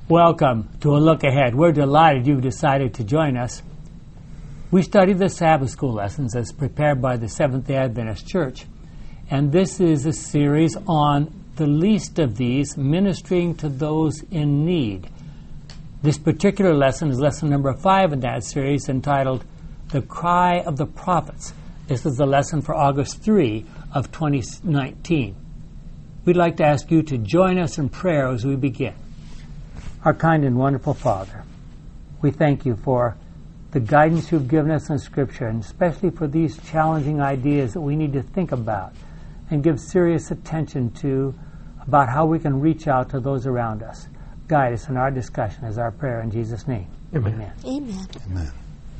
Welcome to A Look Ahead. We're delighted you've decided to join us. We study the Sabbath School lessons as prepared by the Seventh-day Adventist Church, and this is a series on the least of these, ministering to those in need. This particular lesson is lesson number 5 in that series, entitled The Cry of the Prophets. This is the lesson for August 3 of 2019. We'd like to ask you to join us in prayer as we begin. Our kind and wonderful Father, we thank you for the guidance you've given us in Scripture, and especially for these challenging ideas that we need to think about and give serious attention to about how we can reach out to those around us. Guide us in our discussion is our prayer in Jesus' name. Amen. Amen. Amen.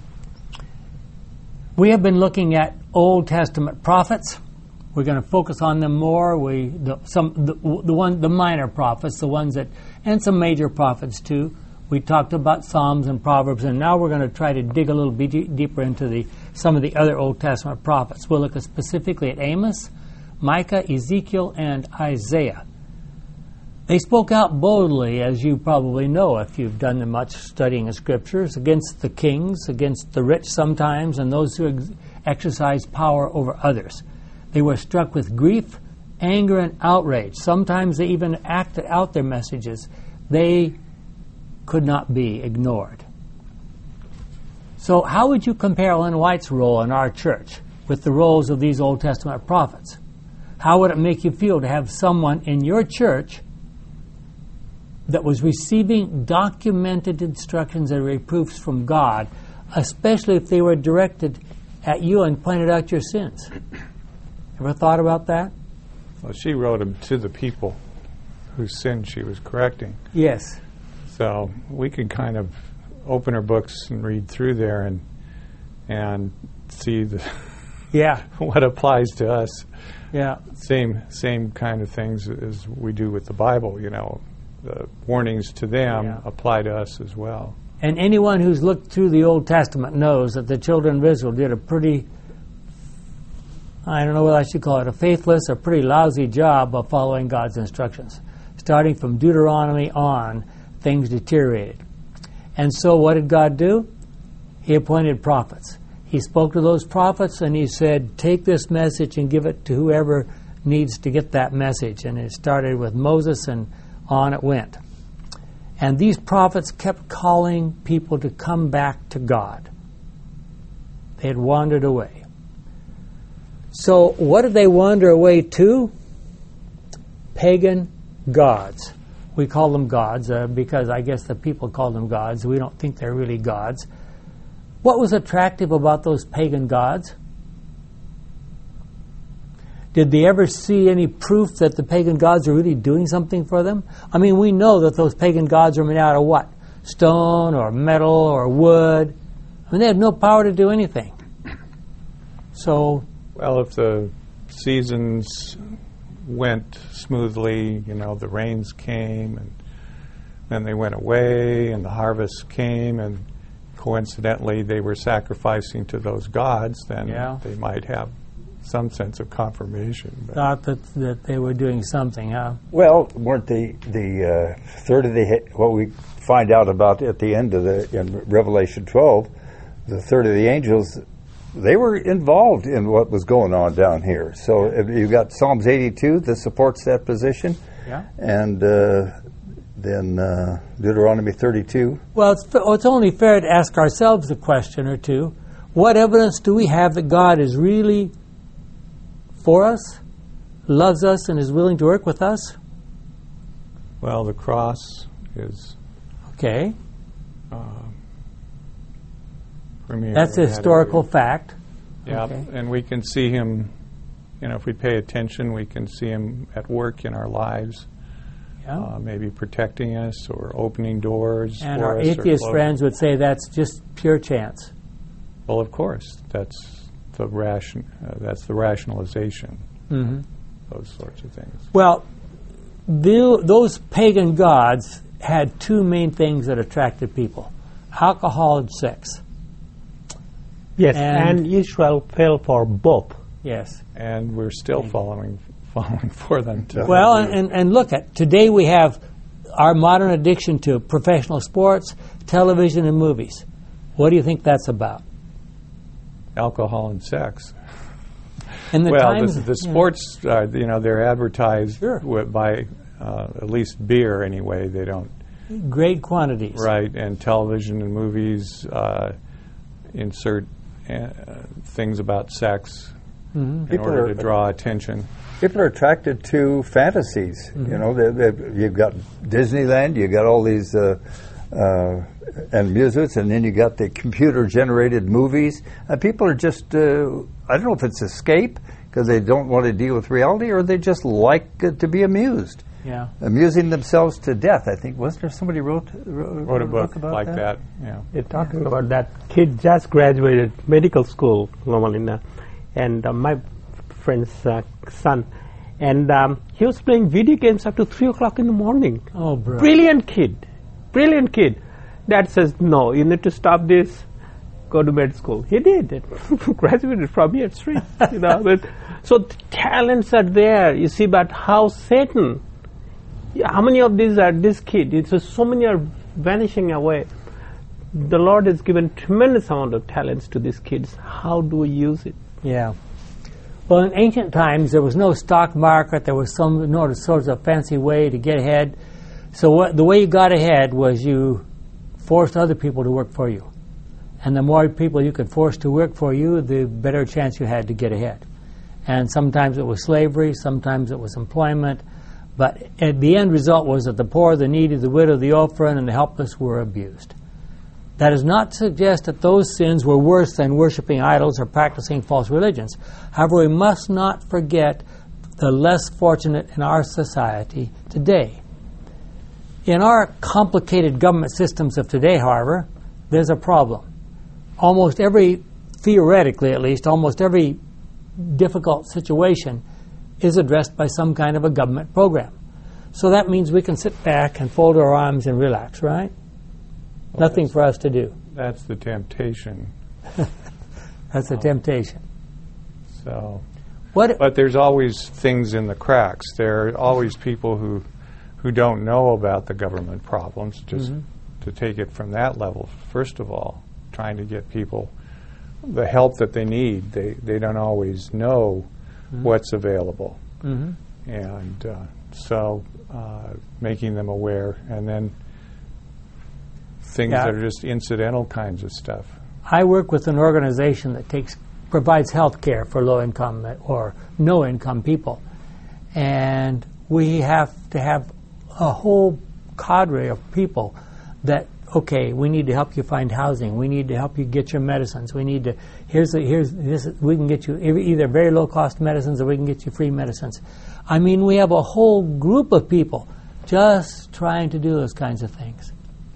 We have been looking at Old Testament prophets. We're going to focus on them more. The minor prophets, the ones that, and some major prophets too. We talked about Psalms and Proverbs, and now we're going to try to dig a little bit deeper into some of the other Old Testament prophets. We'll look specifically at Amos, Micah, Ezekiel, and Isaiah. They spoke out boldly, as you probably know if you've done much studying of Scriptures, against the kings, against the rich sometimes, and those who exercise power over others. They were struck with grief, anger, and outrage. Sometimes they even acted out their messages. They could not be ignored. So how would you compare Ellen White's role in our church with the roles of these Old Testament prophets? How would it make you feel to have someone in your church that was receiving documented instructions and reproofs from God, especially if they were directed at you and pointed out your sins? Ever thought about that? Well, she wrote them to the people whose sin she was correcting. Yes. So we could kind of open her books and read through there and see what applies to us. Yeah. Same kind of things as we do with the Bible, you know. The warnings to them apply to us as well. And anyone who's looked through the Old Testament knows that the children of Israel did a pretty, I don't know what I should call it, a faithless or pretty lousy job of following God's instructions. Starting from Deuteronomy on, things deteriorated. And so what did God do? He appointed prophets. He spoke to those prophets and he said, take this message and give it to whoever needs to get that message. And it started with Moses and on it went. And these prophets kept calling people to come back to God. They had wandered away. So what did they wander away to? Pagan gods. We call them gods because I guess the people call them gods. We don't think they're really gods. What was attractive about those pagan gods? Did they ever see any proof that the pagan gods are really doing something for them? I mean, we know that those pagan gods are made out of what? Stone or metal or wood. I mean, they had no power to do anything. So, well, if the seasons went smoothly, you know, the rains came and then they went away and the harvest came and coincidentally they were sacrificing to those gods, then they might have some sense of confirmation. Thought that they were doing something, huh? Well, weren't the third of what we find out about at the end of in Revelation 12, the third of the angels, they were involved in what was going on down here. So if you've got Psalms 82 that supports that position, and then Deuteronomy 32. Well, it's only fair to ask ourselves a question or two. What evidence do we have that God is really for us, loves us, and is willing to work with us? Well, the cross is okay. Premier. That's a historical fact. Yeah, okay. And we can see him, you know, if we pay attention, we can see him at work in our lives. Maybe protecting us or opening doors and for our us. Atheist friends would say that's just pure chance. Well, of course, that's the rationalization. Mm-hmm. Those sorts of things. Well, those pagan gods had two main things that attracted people: alcohol and sex. Yes, and Israel fell for both. Yes, and we're still falling for them too. Well, and look at today we have our modern addiction to professional sports, television, and movies. What do you think that's about? Alcohol and sex. And the sports, they're advertised by at least beer anyway. They don't. Great quantities. Right, and television and movies insert things about sex in order to draw attention. People are attracted to fantasies. You know, you've got Disneyland, you've got all these and music, and then you got the computer-generated movies. People are just, I don't know if it's escape, because they don't want to deal with reality, or they just like to be amused. Yeah. Amusing themselves to death, I think. Wasn't there somebody wrote a book about like that? Yeah. They're talking about that kid just graduated medical school, Loma, and my friend's son. And he was playing video games up to 3 o'clock in the morning. Oh, bro. Brilliant kid. Dad says, no, you need to stop this, go to med school. He did. Graduated from here straight. So talents are there, you see, but how Satan, how many of these are this kid? It's so many are vanishing away. The Lord has given tremendous amount of talents to these kids. How do we use it? Yeah. Well, in ancient times, there was no stock market. There was no sort of fancy way to get ahead. So the way you got ahead was you forced other people to work for you. And the more people you could force to work for you, the better chance you had to get ahead. And sometimes it was slavery, sometimes it was employment. But the end result was that the poor, the needy, the widow, the orphan, and the helpless were abused. That does not suggest that those sins were worse than worshiping idols or practicing false religions. However, we must not forget the less fortunate in our society today. In our complicated government systems of today, however, there's a problem. Theoretically at least, almost every difficult situation is addressed by some kind of a government program. So that means we can sit back and fold our arms and relax, right? Well, nothing for us to do. That's the temptation. That's the temptation. So, but there's always things in the cracks. There are always people who don't know about the government problems, just to take it from that level. First of all, trying to get people the help that they need. They don't always know what's available. And so making them aware, and then things that are just incidental kinds of stuff. I work with an organization that provides health care for low-income or no-income people. And we have to have a whole cadre of people that, okay, we need to help you find housing. We need to help you get your medicines. We need to, we can get you either very low-cost medicines or we can get you free medicines. I mean, we have a whole group of people just trying to do those kinds of things.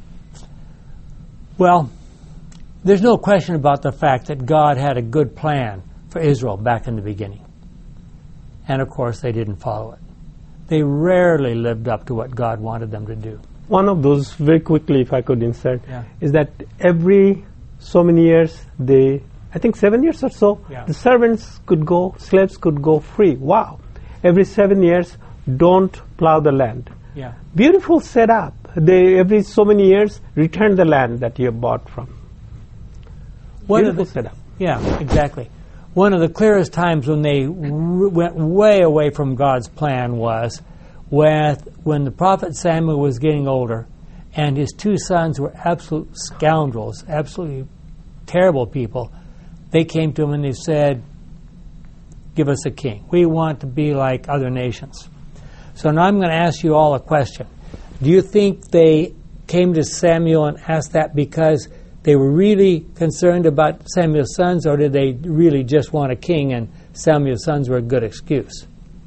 Well, there's no question about the fact that God had a good plan for Israel back in the beginning. And, of course, they didn't follow it. They rarely lived up to what God wanted them to do. One of those, very quickly, if I could insert, is that every so many years, I think 7 years or so, the servants could go, slaves could go free. Wow. Every 7 years, don't plow the land. Yeah. Beautiful setup. They, every so many years, return the land that you have bought from. Beautiful setup. Yeah, exactly. One of the clearest times when they went way away from God's plan was when the prophet Samuel was getting older and his two sons were absolute scoundrels, absolutely terrible people. They came to him and they said, give us a king. We want to be like other nations. So now I'm going to ask you all a question. Do you think they came to Samuel and asked that because they were really concerned about Samuel's sons, or did they really just want a king and Samuel's sons were a good excuse?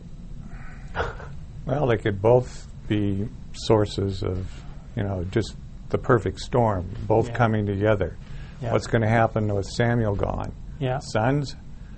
Well, they could both be sources of, just the perfect storm, both coming together. Yeah. What's going to happen with Samuel gone? Yeah. Sons?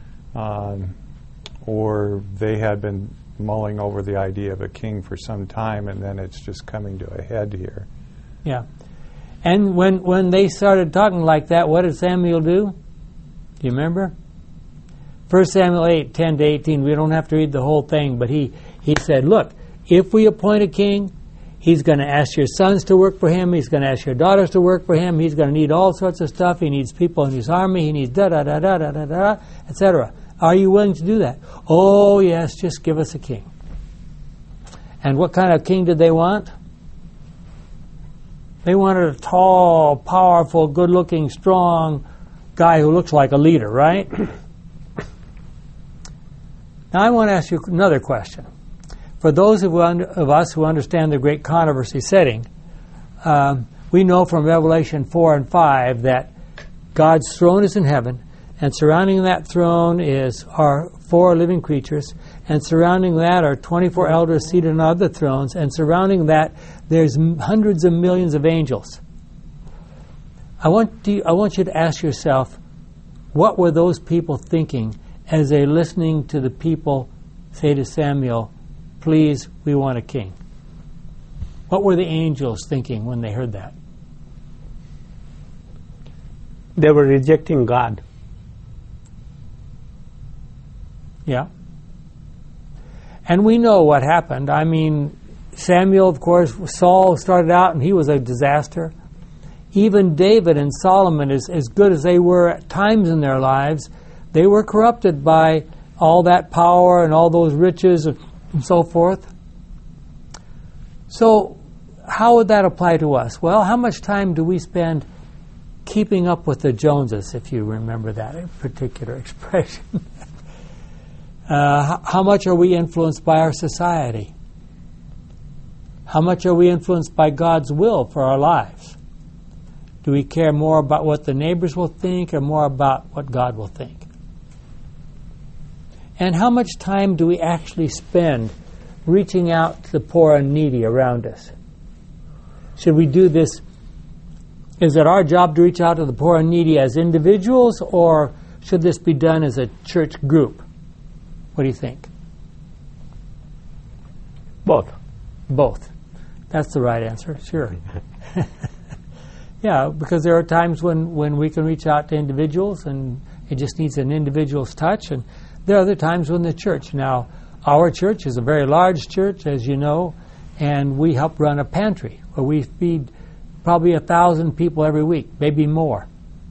Or they had been mulling over the idea of a king for some time, and then it's just coming to a head here. Yeah. And when they started talking like that, what did Samuel do? Do you remember? 1 Samuel 8:10-18. We don't have to read the whole thing, but he said, look, if we appoint a king, He's going to ask your sons to work for him. He's going to ask your daughters to work for him. He's going to need all sorts of stuff. He needs people in his army. He needs da-da-da-da-da-da-da, etc. Are you willing to do that? Oh, yes, just give us a king. And what kind of king did they want? They wanted a tall, powerful, good-looking, strong guy who looks like a leader, right? Now I want to ask you another question. For those of us who understand the great controversy setting, we know from Revelation 4 and 5 that God's throne is in heaven, and surrounding that throne are 4 living creatures, and surrounding that are 24 elders seated on other thrones, and surrounding that there's hundreds of millions of angels. I want you to ask yourself, what were those people thinking as they're listening to the people say to Samuel, please, we want a king? What were the angels thinking when they heard that? They were rejecting God. Yeah. And we know what happened. I mean, Samuel, of course, Saul started out and he was a disaster. Even David and Solomon, as good as they were at times in their lives, they were corrupted by all that power and all those riches and so forth. So how would that apply to us? Well, how much time do we spend keeping up with the Joneses, if you remember that particular expression? How much are we influenced by our society? How much are we influenced by God's will for our lives? Do we care more about what the neighbors will think or more about what God will think? And how much time do we actually spend reaching out to the poor and needy around us? Should we do this? Is it our job to reach out to the poor and needy as individuals, or should this be done as a church group? What do you think? Both. Both. That's the right answer, sure. Yeah, because there are times when we can reach out to individuals and it just needs an individual's touch, and there are other times when the church. Now, our church is a very large church, as you know, and we help run a pantry where we feed probably 1,000 people every week, maybe more.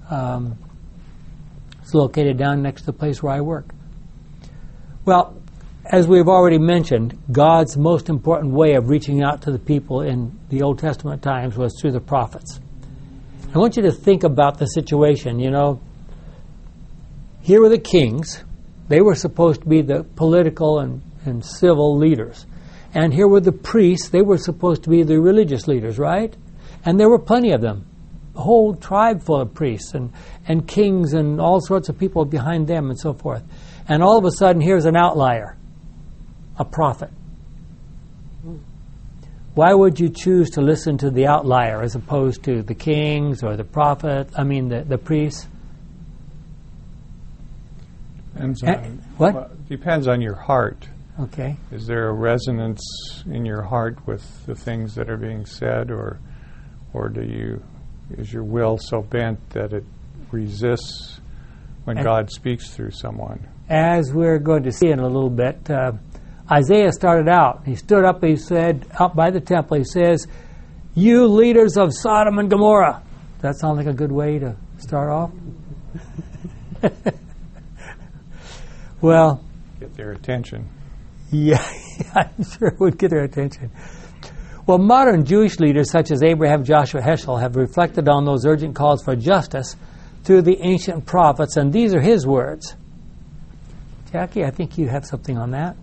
It's located down next to the place where I work. Well, as we've already mentioned, God's most important way of reaching out to the people in the Old Testament times was through the prophets. I want you to think about the situation. You know, here were the kings. They were supposed to be the political and civil leaders. And here were the priests. They were supposed to be the religious leaders, right? And there were plenty of them. A whole tribe full of priests and kings and all sorts of people behind them and so forth. And all of a sudden, here's an outlier, a prophet. Why would you choose to listen to the outlier as opposed to the kings or the prophet? I mean, the priests? Depends on, what? Well, depends on your heart. Okay. Is there a resonance in your heart with the things that are being said, or is your will so bent that it resists when God speaks through someone? As we're going to see in a little bit, Isaiah started out. He stood up, he said, up by the temple, he says, "You leaders of Sodom and Gomorrah." Does that sound like a good way to start off? Well, Get their attention. yeah, I'm sure it would get their attention. Well, modern Jewish leaders such as Abraham, Joshua, Heschel have reflected on those urgent calls for justice through the ancient prophets, and these are his words. Jackie, I think you have something on that.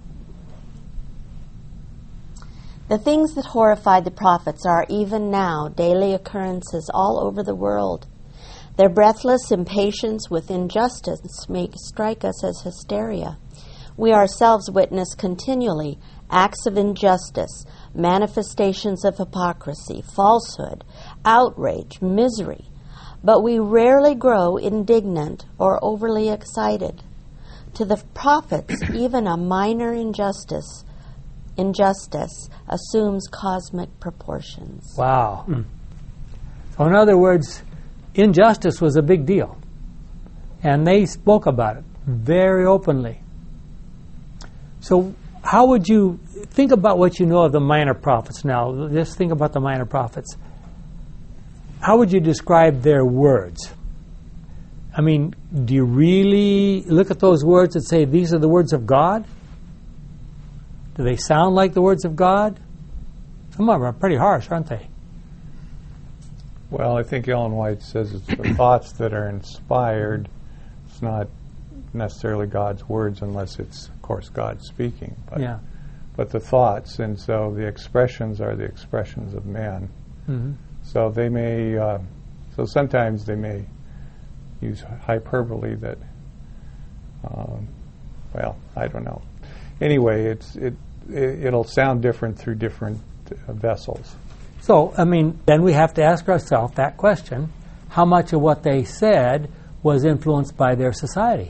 The things that horrified the prophets are even now daily occurrences all over the world. Their breathless impatience with injustice may strike us as hysteria. We ourselves witness continually acts of injustice, manifestations of hypocrisy, falsehood, outrage, misery, but we rarely grow indignant or overly excited. To the prophets, even a minor injustice assumes cosmic proportions. Wow. So in other words, injustice was a big deal. And they spoke about it very openly. So how would you think about what you know of the minor prophets now? Just think about the minor prophets. How would you describe their words? I mean, do you really look at those words and say, these are the words of God? Do they sound like the words of God? Some of them are pretty harsh, aren't they? Well, I think Ellen White says it's the thoughts that are inspired. It's not necessarily God's words unless it's, of course, God speaking. But, Yeah. but the thoughts, and so the expressions are the expressions of man. Mm-hmm. So they may, so sometimes they may use hyperbole that, well, I don't know. Anyway, it'll sound different through different vessels. So, I mean, then we have to ask ourselves that question: how much of what they said was influenced by their society?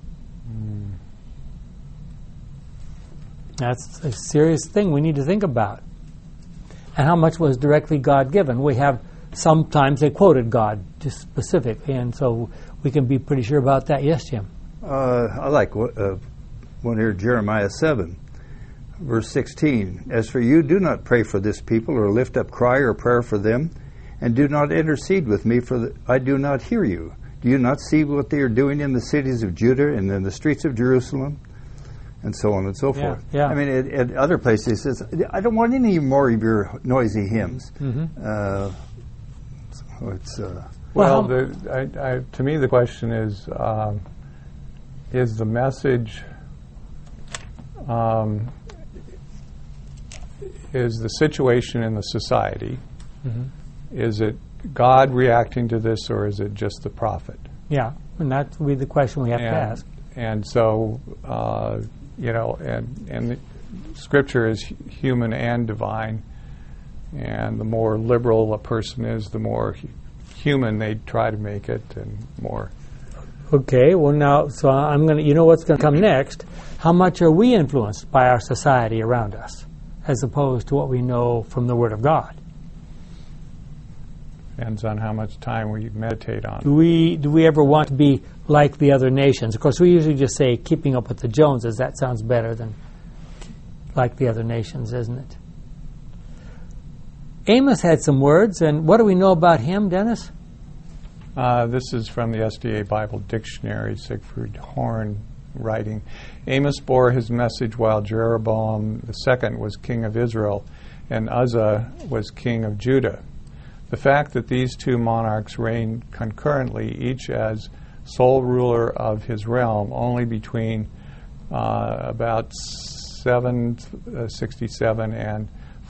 That's a serious thing we need to think about. And how much was directly God-given? We have sometimes they quoted God just specifically, and so we can be pretty sure about that. Yes, Jim? I like one here, Jeremiah 7, verse 16. As for you, do not pray for this people or lift up cry or prayer for them, and do not intercede with me, for I do not hear you. Do you not see what they are doing in the cities of Judah and in the streets of Jerusalem? And so on and so forth. Yeah. I mean, at other places, he says, I don't want any more of your noisy hymns. Mm-hmm. So it's... Well, to me, the question is the message, is the situation in the society, is it God reacting to this, or is it just the prophet? Yeah, and that would be the question we have to ask. And so, and the Scripture is human and divine, and the more liberal a person is, the more human they try to make it, and more. Okay, well now, so I'm going to, you know what's going to come next. How much are we influenced by our society around us, as opposed to what we know from the Word of God? Depends on how much time we meditate on it. Do we ever want to be like the other nations? Of course, we usually just say keeping up with the Joneses. That sounds better than like the other nations, isn't it? Amos had some words, and what do we know about him, Dennis? This is from the SDA Bible Dictionary, Siegfried Horn writing. Amos bore his message while Jeroboam II was king of Israel and Uzzah was king of Judah. The fact that these two monarchs reigned concurrently, each as sole ruler of his realm, only between about 767 and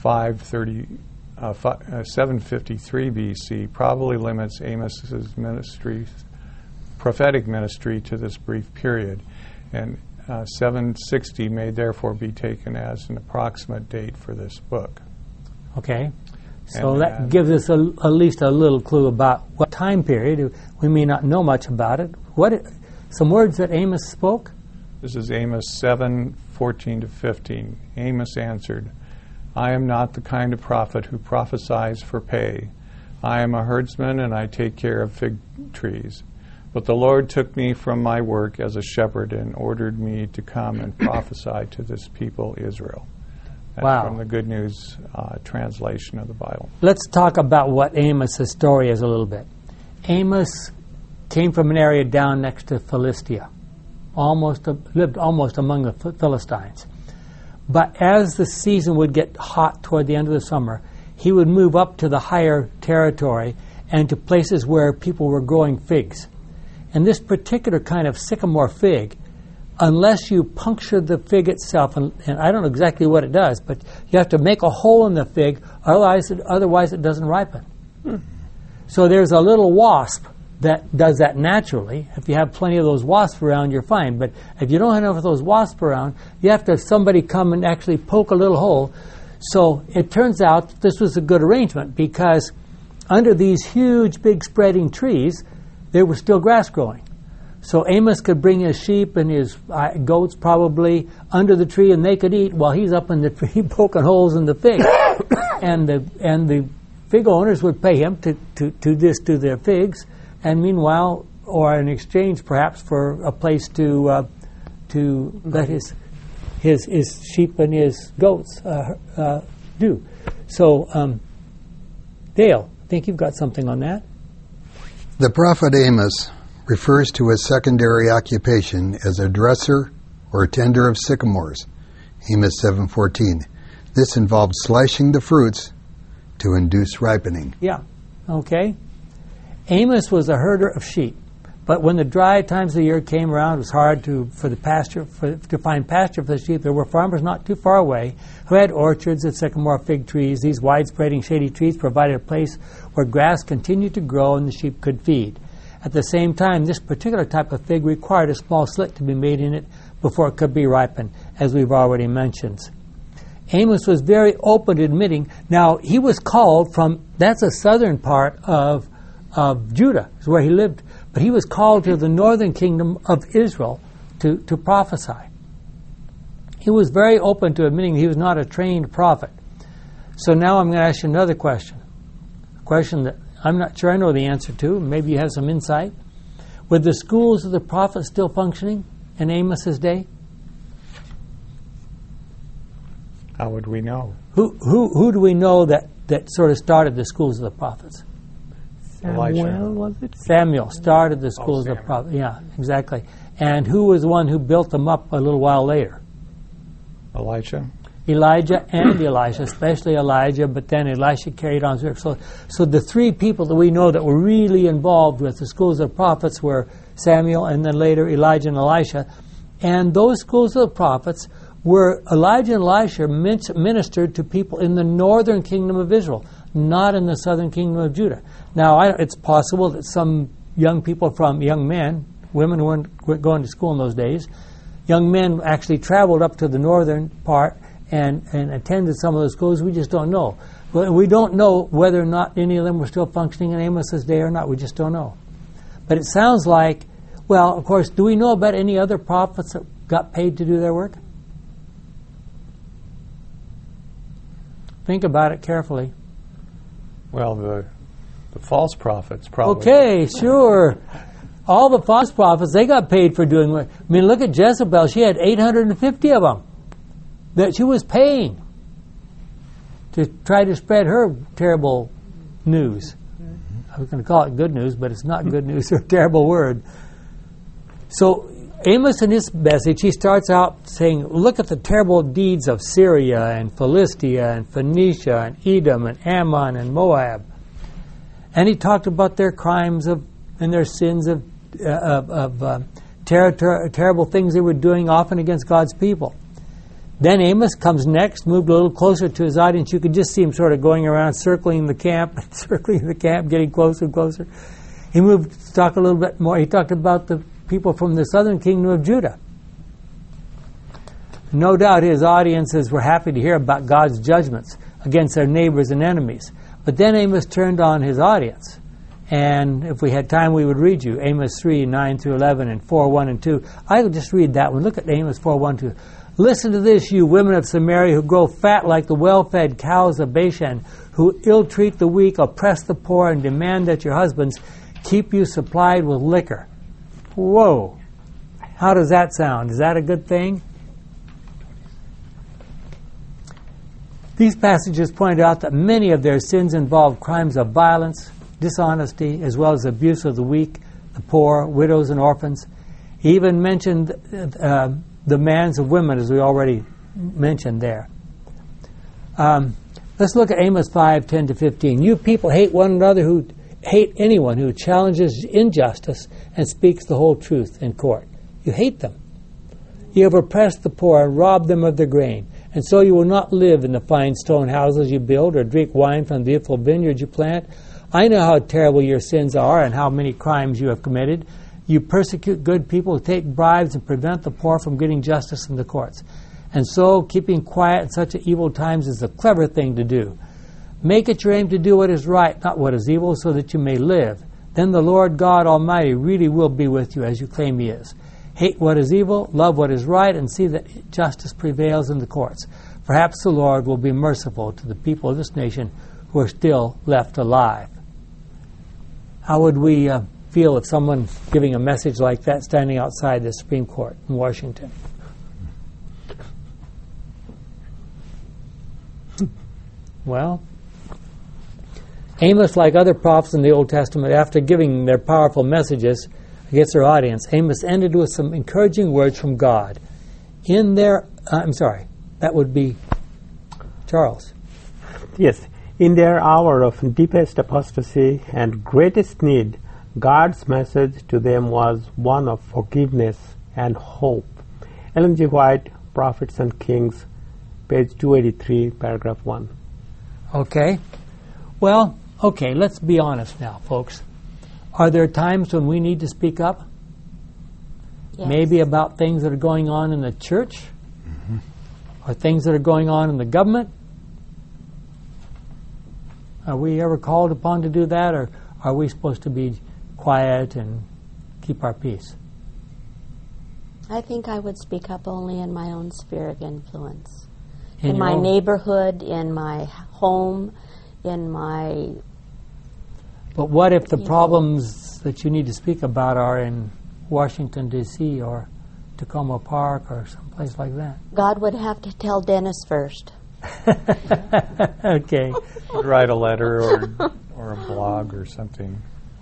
753 BC, probably limits Amos's prophetic ministry to this brief period, and 760 may therefore be taken as an approximate date for this book. Okay. So that gives us at least a little clue about what time period. We may not know much about it. Some words that Amos spoke? This is Amos 7:14-15. Amos answered, I am not the kind of prophet who prophesies for pay. I am a herdsman and I take care of fig trees. But the Lord took me from my work as a shepherd and ordered me to come and prophesy to this people, Israel. That's wow. From the Good News translation of the Bible. Let's talk about what Amos' story is a little bit. Amos came from an area down next to Philistia, lived almost among the Philistines. But as the season would get hot toward the end of the summer, he would move up to the higher territory and to places where people were growing figs. And this particular kind of sycamore fig, unless you puncture the fig itself, and I don't know exactly what it does, but you have to make a hole in the fig, otherwise it doesn't ripen. So there's a little wasp that does that naturally. If you have plenty of those wasps around, you're fine. But if you don't have enough of those wasps around, you have to have somebody come and actually poke a little hole. So it turns out this was a good arrangement, because under these huge, big spreading trees, there was still grass growing. So Amos could bring his sheep and his goats probably under the tree, and they could eat while he's up in the tree poking holes in the fig. and the fig owners would pay him to their figs, and meanwhile, or in exchange perhaps for a place to let his sheep and his goats do. So, Dale, I think you've got something on that. The prophet Amos refers to his secondary occupation as a dresser or tender of sycamores, Amos 7:14. This involved slashing the fruits to induce ripening. Yeah, okay. Amos was a herder of sheep, but when the dry times of the year came around, it was hard to find pasture for the sheep. There were farmers not too far away who had orchards of sycamore fig trees. These wide-spreading shady trees provided a place where grass continued to grow and the sheep could feed. At the same time, this particular type of fig required a small slit to be made in it before it could be ripened, as we've already mentioned. Amos was very open to admitting, now he was called from, that's a southern part of Judah, is where he lived, but he was called to the northern kingdom of Israel to prophesy. He was very open to admitting he was not a trained prophet. So now I'm going to ask you another question, a question that I'm not sure I know the answer to. Maybe you have some insight. Were the schools of the prophets still functioning in Amos's day? How would we know? Who do we know that sort of started the schools of the prophets? Samuel, was it? Samuel started the schools of the prophets. Yeah, exactly. And who was the one who built them up a little while later? Elijah. Elijah and Elisha, especially Elijah, but then Elisha carried on. So the three people that we know that were really involved with the schools of the prophets were Samuel and then later Elijah and Elisha. And those schools of the prophets were Elijah and Elisha ministered to people in the northern kingdom of Israel, not in the southern kingdom of Judah. Now, it's possible that some young men, women who weren't going to school in those days, young men actually traveled up to the northern part and attended some of those schools. We just don't know. We don't know whether or not any of them were still functioning in Amos's day or not. We just don't know. But it sounds like, well, of course, do we know about any other prophets that got paid to do their work? Think about it carefully. Well, the false prophets probably. Okay, sure. All the false prophets, they got paid for doing work. I mean, look at Jezebel. She had 850 of them that she was paying to try to spread her terrible news. I was going to call it good news, but it's not good news. It's a terrible word. So Amos, in his message, he starts out saying, look at the terrible deeds of Syria and Philistia and Phoenicia and Edom and Ammon and Moab. And he talked about their crimes and their sins of terrible things they were doing, often against God's people. Then Amos comes next, moved a little closer to his audience. You could just see him sort of going around, circling the camp, getting closer and closer. He moved to talk a little bit more. He talked about the people from the southern kingdom of Judah. No doubt his audiences were happy to hear about God's judgments against their neighbors and enemies. But then Amos turned on his audience. And if we had time, we would read you Amos 3, 9 through 11, and 4, 1 and 2. I will just read that one. Look at Amos 4, 1, 2. Listen to this, you women of Samaria who grow fat like the well-fed cows of Bashan, who ill-treat the weak, oppress the poor, and demand that your husbands keep you supplied with liquor. Whoa. How does that sound? Is that a good thing? These passages point out that many of their sins involve crimes of violence, dishonesty, as well as abuse of the weak, the poor, widows, and orphans. He even mentioned the demands of women, as we already mentioned there. Let's look at Amos 5, 10 to 15. You people hate one another, who hate anyone who challenges injustice and speaks the whole truth in court. You hate them. You have oppressed the poor and robbed them of their grain. And so you will not live in the fine stone houses you build or drink wine from the beautiful vineyards you plant. I know how terrible your sins are and how many crimes you have committed. You persecute good people, take bribes, and prevent the poor from getting justice in the courts. And so keeping quiet in such evil times is a clever thing to do. Make it your aim to do what is right, not what is evil, so that you may live. Then the Lord God Almighty really will be with you as you claim He is. Hate what is evil, love what is right, and see that justice prevails in the courts. Perhaps the Lord will be merciful to the people of this nation who are still left alive. How would we feel if someone giving a message like that standing outside the Supreme Court in Washington? Well, Amos, like other prophets in the Old Testament, after giving their powerful messages against their audience, Amos ended with some encouraging words from God. That would be Charles. Yes. In their hour of deepest apostasy and greatest need, God's message to them was one of forgiveness and hope. Ellen G. White, Prophets and Kings, page 283, paragraph 1. Okay. Well, okay, let's be honest now, folks. Are there times when we need to speak up? Yes. Maybe about things that are going on in the church? Mm-hmm. Or things that are going on in the government? Are we ever called upon to do that, or are we supposed to be quiet and keep our peace? I think I would speak up only in my own sphere of influence. In In your my own- neighborhood, in my home, in my... But what if the People. problems that you need to speak about are in Washington, D.C., or Tacoma Park, or someplace like that? God would have to tell Dennis first. Okay. Write a letter or a blog or something.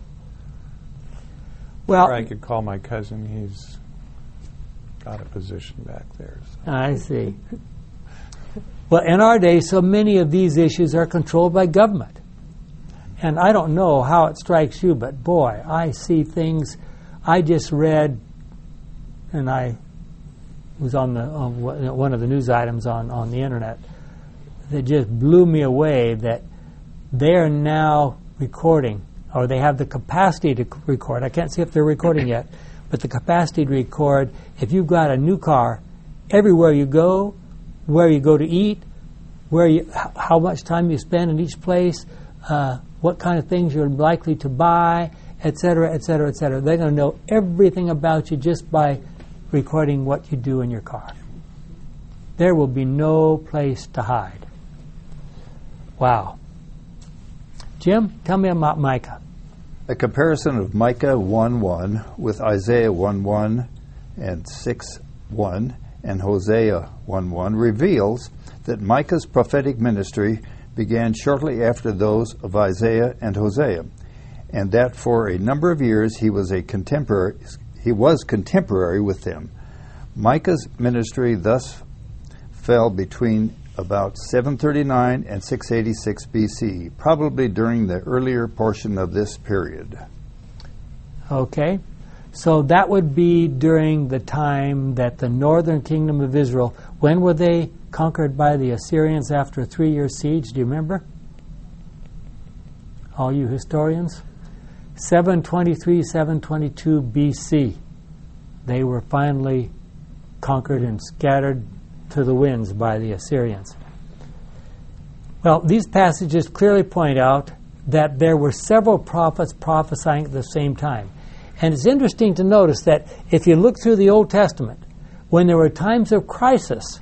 Well, Or I could call my cousin. He's got a position back there. So. I see. Well, in our day, so many of these issues are controlled by government. And I don't know how it strikes you, but boy, I see things. I just read, and I was on one of the news items on the internet that just blew me away, that they are now recording, or they have the capacity to record. I can't see if they're recording yet, but the capacity to record if you've got a new car, everywhere you go, where you go to eat, how much time you spend in each place, what kind of things you're likely to buy, et cetera, et cetera, et cetera. They're going to know everything about you just by recording what you do in your car. There will be no place to hide. Wow. Jim, tell me about Micah. A comparison of Micah 1:1 with Isaiah 1:1 and 6:1 and Hosea 1:1 reveals that Micah's prophetic ministry began shortly after those of Isaiah and Hosea, and that for a number of years he was contemporary with them. Micah's ministry thus fell between about 739 and 686 BC, probably during the earlier portion of this period. Okay. So that would be during the time that the northern kingdom of Israel, when were they conquered by the Assyrians after a 3-year siege? Do you remember? All you historians? 723, 722 BC. They were finally conquered and scattered to the winds by the Assyrians. Well, these passages clearly point out that there were several prophets prophesying at the same time. And it's interesting to notice that if you look through the Old Testament, when there were times of crisis,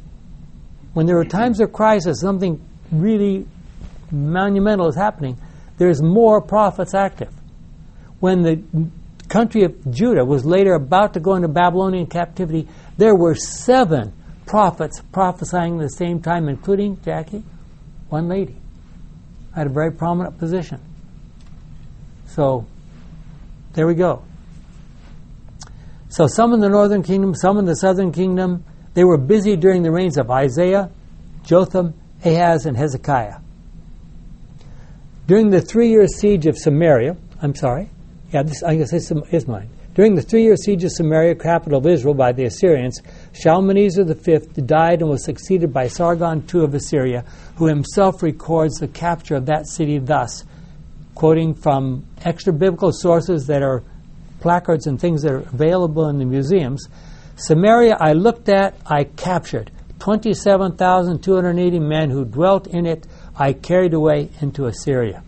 something really monumental is happening, there's more prophets active. When the country of Judah was later about to go into Babylonian captivity, there were 7 prophets prophesying at the same time, including, Jackie, one lady, had a very prominent position. So, there we go. So some in the northern kingdom, some in the southern kingdom, they were busy during the reigns of Isaiah, Jotham, Ahaz, and Hezekiah. During the 3-year siege of Samaria, I guess this is mine. During the 3-year siege of Samaria, capital of Israel, by the Assyrians, Shalmaneser V died and was succeeded by Sargon II of Assyria, who himself records the capture of that city thus, quoting from extra biblical sources that are placards and things that are available in the museums. Samaria I looked at, I captured. 27,280 men who dwelt in it, I carried away into Assyria.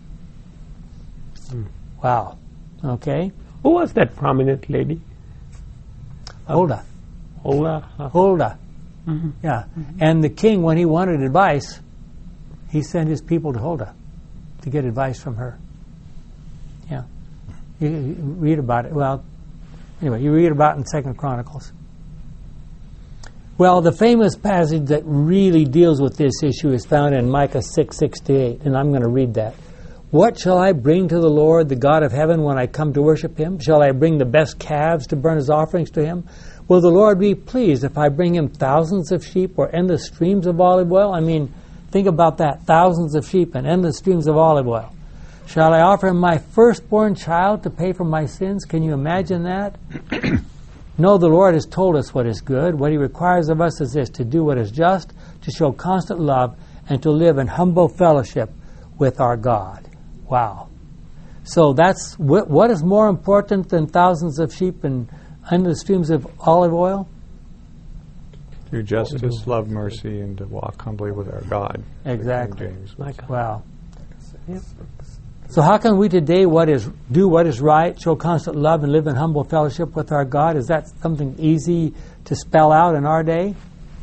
Wow. Okay. Who was that prominent lady? Huldah. Huldah. Huldah. Mm-hmm. Yeah. And the king, when he wanted advice, he sent his people to Huldah to get advice from her. Yeah. You read about it. Well, anyway, you read about it in 2 Chronicles. Well, the famous passage that really deals with this issue is found in Micah 6:68, and I'm going to read that. What shall I bring to the Lord, the God of heaven, when I come to worship him? Shall I bring the best calves to burn as offerings to him? Will the Lord be pleased if I bring him thousands of sheep or endless streams of olive oil? I mean, think about that, thousands of sheep and endless streams of olive oil. Shall I offer him my firstborn child to pay for my sins? Can you imagine that? No, the Lord has told us what is good. What he requires of us is this, to do what is just, to show constant love, and to live in humble fellowship with our God. Wow. So that's what is more important than thousands of sheep and endless streams of olive oil? Through justice, love, mercy, and to walk humbly with our God. Exactly. James. Wow. Yep. So how can we today do what is right, show constant love, and live in humble fellowship with our God? Is that something easy to spell out in our day?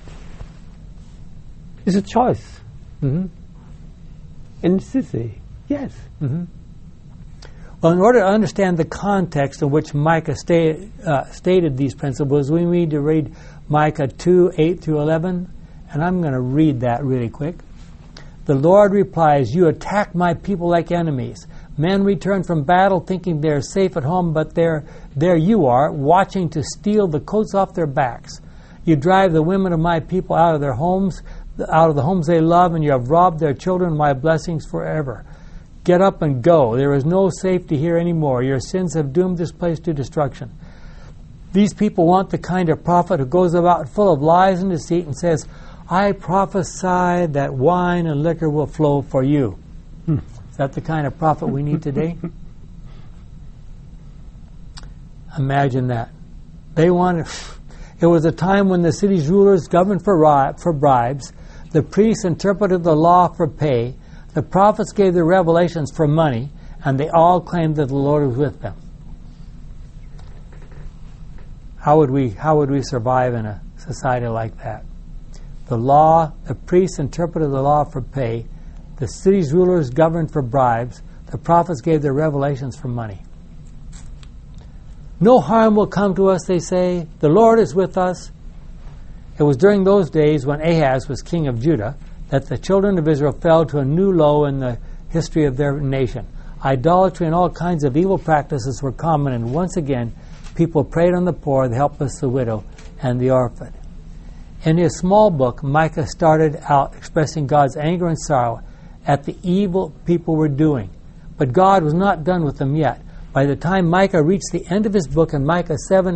It's a choice. Mm-hmm. And it's easy. Yes. Mm-hmm. Well, in order to understand the context in which Micah stated these principles, we need to read Micah 2:8-11, and I'm going to read that really quick. The Lord replies, you attack my people like enemies. Men return from battle thinking they're safe at home, but there you are, watching to steal the coats off their backs. You drive the women of my people out of their homes, out of the homes they love, and you have robbed their children of my blessings forever. Get up and go. There is no safety here anymore. Your sins have doomed this place to destruction. These people want the kind of prophet who goes about full of lies and deceit and says, I prophesy that wine and liquor will flow for you. Is that the kind of prophet we need today? Imagine that. They wanted. It was a time when the city's rulers governed for bribes. The priests interpreted the law for pay. The prophets gave their revelations for money, and they all claimed that the Lord was with them. How would we survive in a society like that? The priests interpreted the law for pay. The city's rulers governed for bribes. The prophets gave their revelations for money. No harm will come to us, they say. The Lord is with us. It was during those days when Ahaz was king of Judah that the children of Israel fell to a new low in the history of their nation. Idolatry and all kinds of evil practices were common, and once again, people preyed on the poor, the helpless, the widow, and the orphan. In his small book, Micah started out expressing God's anger and sorrow at the evil people were doing. But God was not done with them yet. By the time Micah reached the end of his book in Micah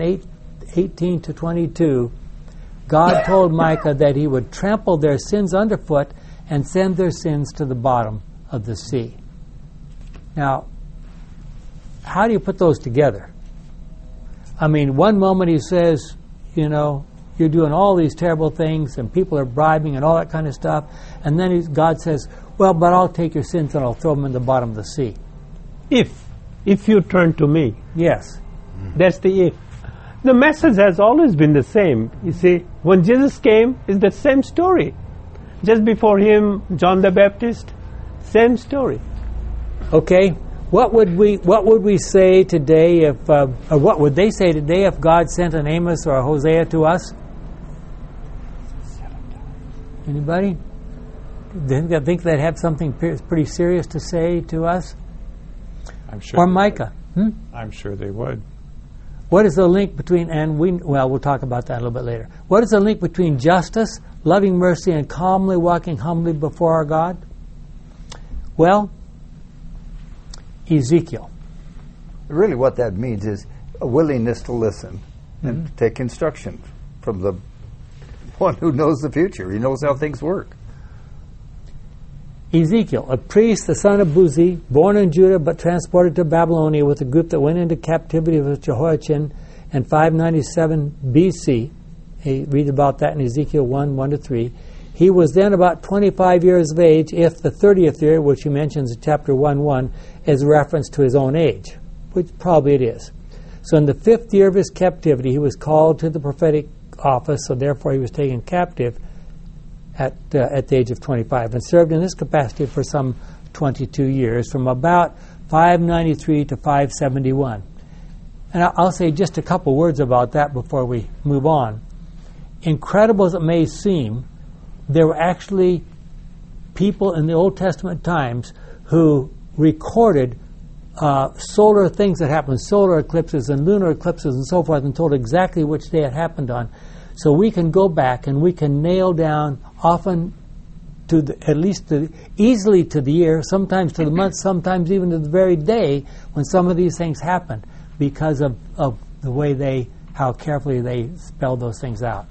7:18-22, God told Micah that he would trample their sins underfoot and send their sins to the bottom of the sea. Now, how do you put those together? I mean, one moment he says, you're doing all these terrible things and people are bribing and all that kind of stuff. And then God says, well, but I'll take your sins and I'll throw them in the bottom of the sea. If you turn to me. Yes. That's the if. The message has always been the same. You see, when Jesus came, it's the same story. Just before him, John the Baptist, same story. Okay. What would we say today if, or what would they say today if God sent an Amos or a Hosea to us? Anybody? Think they'd have something pretty serious to say to us? I'm sure. Or Micah? I'm sure they would. What is the link between, we'll talk about that a little bit later. What is the link between justice, loving mercy, and calmly walking humbly before our God? Well, Ezekiel. Really what that means is a willingness to listen and to take instruction from the one who knows the future. He knows how things work. Ezekiel, a priest, the son of Buzi, born in Judah but transported to Babylonia with a group that went into captivity with Jehoiachin in 597 BC. He reads about that in Ezekiel 1:1-3. He was then about 25 years of age, if the 30th year, which he mentions in chapter 1:1, is a reference to his own age, which probably it is. So in the 5th year of his captivity, he was called to the prophetic office, so therefore he was taken captive at the age of 25 and served in this capacity for some 22 years, from about 593 to 571. And I'll say just a couple words about that before we move on. incredible as it may seem, there were actually people in the Old Testament times who recorded solar things that happened, solar eclipses and lunar eclipses and so forth, and told exactly which day it happened on. So we can go back and we can nail down often to easily to the year, sometimes to the month, sometimes even to the very day when some of these things happened, because of the way how carefully they spelled those things out.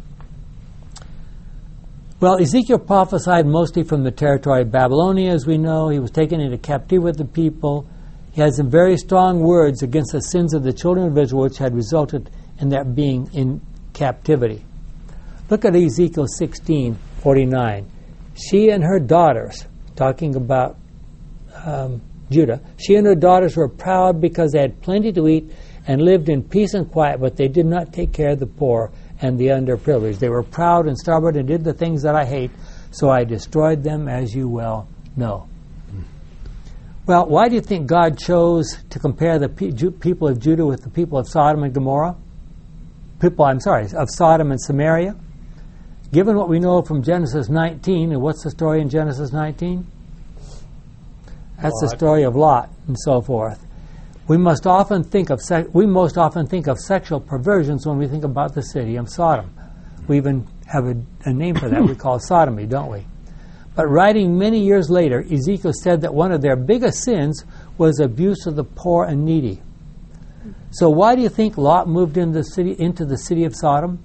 Well, Ezekiel prophesied mostly from the territory of Babylonia, as we know. He was taken into captivity with the people. He has some very strong words against the sins of the children of Israel, which had resulted in their being in captivity. Look at Ezekiel 16:49. She and her daughters, talking about Judah, she and her daughters were proud because they had plenty to eat and lived in peace and quiet, but they did not take care of the poor and the underprivileged. They were proud and stubborn and did the things that I hate, so I destroyed them, as you well know. Well, why do you think God chose to compare the people of Judah with the people of Sodom and Gomorrah? Of Sodom and Samaria? Given what we know from Genesis 19, and what's the story in Genesis 19? That's the story of Lot and so forth. We most often think of sexual perversions when we think about the city of Sodom. We even have a name for that. We call it sodomy, don't we? But writing many years later, Ezekiel said that one of their biggest sins was abuse of the poor and needy. So why do you think Lot moved into the city of Sodom?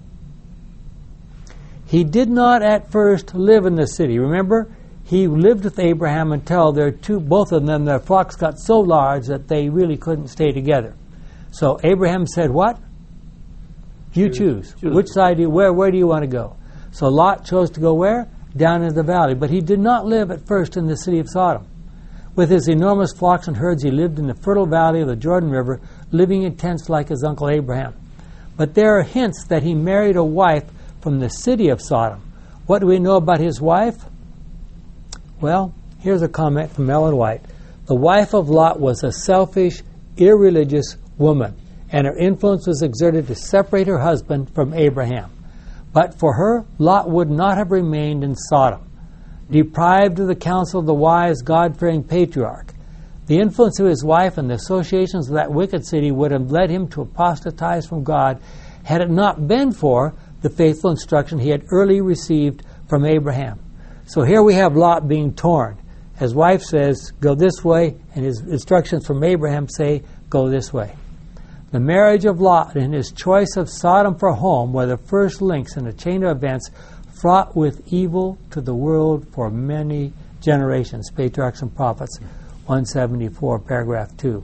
He did not at first live in the city. Remember, he lived with Abraham until both of them, their flocks got so large that they really couldn't stay together. So Abraham said, what? You choose. Which side where do you want to go? So Lot chose to go where? Down into the valley. But he did not live at first in the city of Sodom. With his enormous flocks and herds, he lived in the fertile valley of the Jordan River, living in tents like his uncle Abraham. But there are hints that he married a wife from the city of Sodom. What do we know about his wife? Well, here's a comment from Ellen White. The wife of Lot was a selfish, irreligious woman, and her influence was exerted to separate her husband from Abraham. But for her, Lot would not have remained in Sodom. Deprived of the counsel of the wise, God-fearing patriarch, the influence of his wife and the associations of that wicked city would have led him to apostatize from God had it not been for the faithful instruction he had early received from Abraham. So here we have Lot being torn. His wife says, go this way, and his instructions from Abraham say, go this way. The marriage of Lot and his choice of Sodom for home were the first links in a chain of events fraught with evil to the world for many generations. Patriarchs and Prophets, 174, paragraph 2.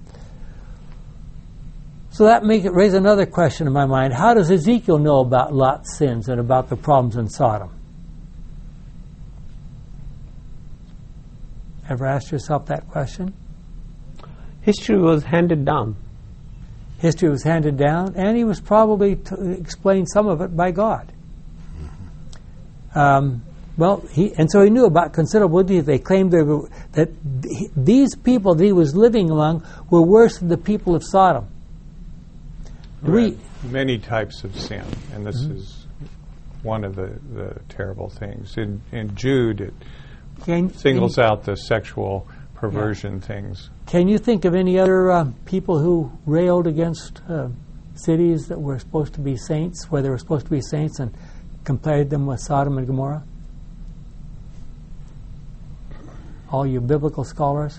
So that raise another question in my mind. How does Ezekiel know about Lot's sins and about the problems in Sodom? Ever asked yourself that question? History was handed down. History was handed down, and he was probably explained some of it by God. So he knew about considerable deeds. They claimed that these people that he was living among were worse than the people of Sodom. Right. Many types of sin, and this is one of the terrible things. In Jude, it singles out the sexual perversion things. Can you think of any other people who railed against cities that were supposed to be saints, where they were supposed to be saints, and compared them with Sodom and Gomorrah? All you biblical scholars?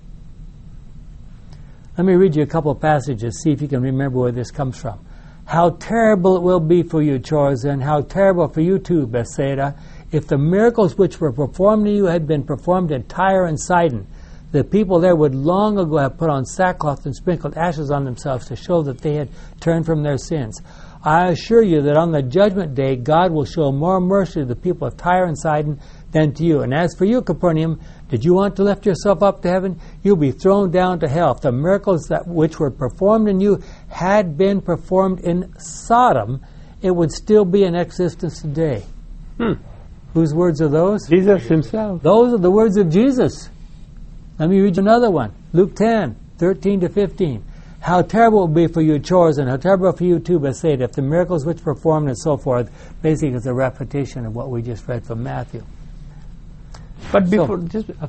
Let me read you a couple of passages, see if you can remember where this comes from. How terrible it will be for you, Chorazin, how terrible for you too, Bethsaida, if the miracles which were performed to you had been performed in Tyre and Sidon. The people there would long ago have put on sackcloth and sprinkled ashes on themselves to show that they had turned from their sins. I assure you that on the judgment day, God will show more mercy to the people of Tyre and Sidon than to you. And as for you, Capernaum, did you want to lift yourself up to heaven? You'll be thrown down to hell. If the miracles which were performed in you had been performed in Sodom, it would still be in existence today. Whose words are those? Jesus himself. Those are the words of Jesus. Let me read you another one. Luke 10, 13 to 15. how terrible it would be for you chosen, how terrible for you too, Bethsaida, if the miracles which performed and so forth. Basically, it's a repetition of what we just read from Matthew. But before,